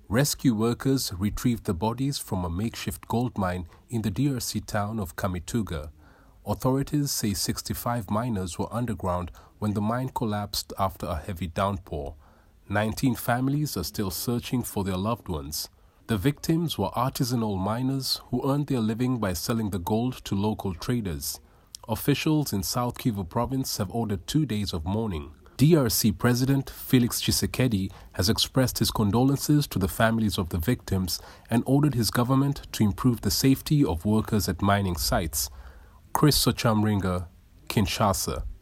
Rescue workers retrieved the bodies from a makeshift gold mine in the DRC town of Kamituga. Authorities say 65 miners were underground when the mine collapsed after a heavy downpour. 19 families are still searching for their loved ones. The victims were artisanal miners who earned their living by selling the gold to local traders. Officials in South Kivu province have ordered 2 days of mourning. DRC President Felix Tshisekedi has expressed his condolences to the families of the victims and ordered his government to improve the safety of workers at mining sites. Chris Sochamringa, Kinshasa.